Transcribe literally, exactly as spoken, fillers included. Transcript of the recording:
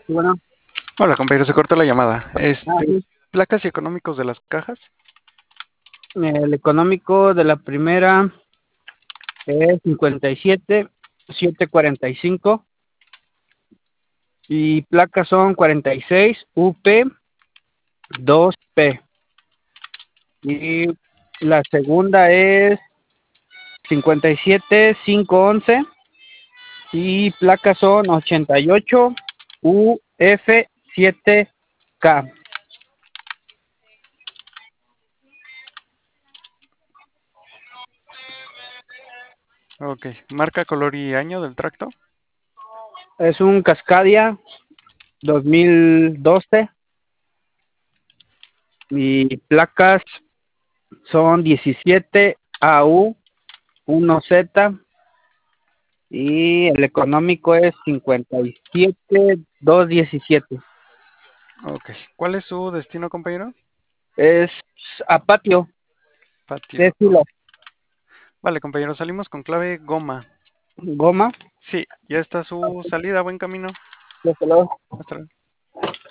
Y bueno, Hola, compañero, se cortó la llamada. ah, Este, sí, placas y económicos de las cajas. el económico de la primera es cincuenta y siete setecientos cuarenta y cinco y placas son cuarenta y seis U P dos P. Y la segunda es cincuenta y siete quinientos once y placas son ochenta y ocho U F siete K. Ok, marca, color y año del tracto. Es un Cascadia dos mil doce y placas son diecisiete A U uno Z y el económico es cincuenta y siete doscientos diecisiete. Ok, ¿cuál es su destino, compañero? Es a patio de Patio. estilo Vale, compañero, salimos con clave goma. goma. Sí, ya está su salida, buen camino. Desde luego. Hasta luego.